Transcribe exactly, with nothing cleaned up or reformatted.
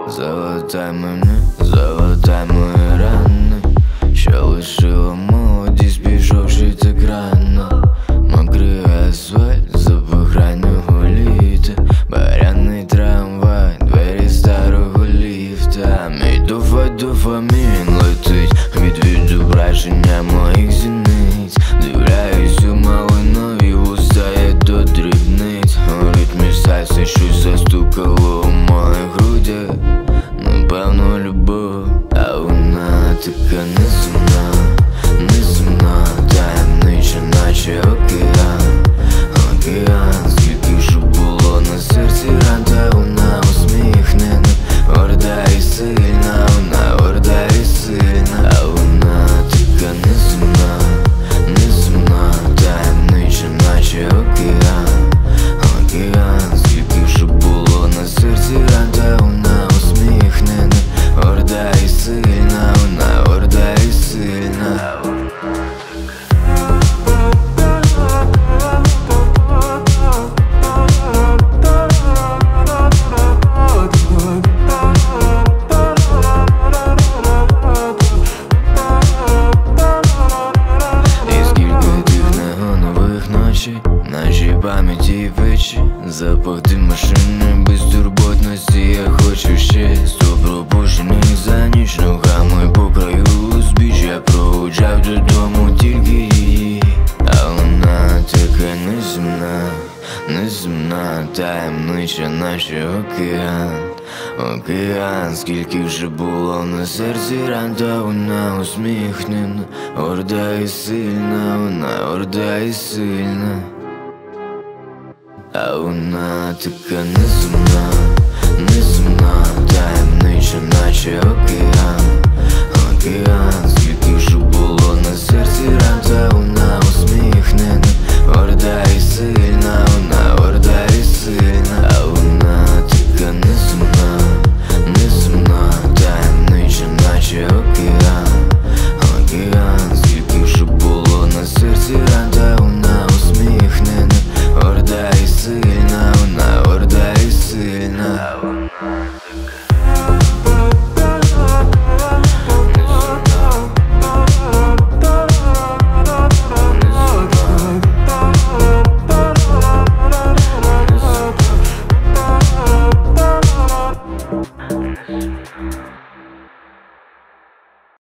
Залатай мене, залатай мої рани, що лишила молодість, пішовши так рано. Мокрий асфальт, запах раннього літа, баряний трамвай, двері старого ліфта. Мій дофа-дофамін летить від відображення моїх зіниць. Дивляюсь у малинові вуста, я до дрібниць. У ритмі сальси щось застукало у моїх грудях. Напевно, любов, а вона така неземна, неземна, таємнича, наче океан, океан. Скільки ж було на серці ран, та вона усміхнена, горда і сильна, вона горда і сильна, а вона така неземна, неземна, таємнича, наче океан, океан. Скільки ж було на серці ран, та вона усміхнена, горда і сильна, вона горда і сильна. Нашій пам'яті печі, запах дим машини, безтурботності. Я хочу ще сто пропущених за ніч, ногами по краю узбіч. Я проводжав додому тільки її, а вона така неземна, неземна, таємнича, наче океан, океан. Скільки вже було на серці ран, та вона усміхнена, горда і сильна, вона горда і сильна, а вона така неземна, неземна, таємнича, наче океан, океан. Скільки ж було на серці ран, та